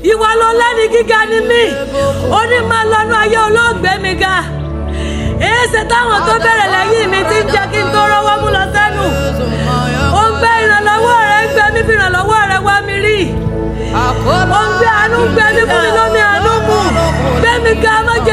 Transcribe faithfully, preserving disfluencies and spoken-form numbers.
ìwọ ló lẹ́ni gíga ni mí, ó ní máa lọ́nú ayé olóògbé mi ga. Èéṣe táwọn tó bẹ̀rẹ̀ lẹ́yìn mi ti ń jẹ́ kí n tó rọ́wọ́ mú lọ sẹ́nu. Ó ń gbé ìrànlọ́wọ́ rẹ̀, ń gbé mi fi ìrànlọ́wọ́ rẹ̀ wá mi rí. Ó ń gbé àánú, ń gbé mi fún mi lómi àánú mu. Gbé mi ga, má jẹ́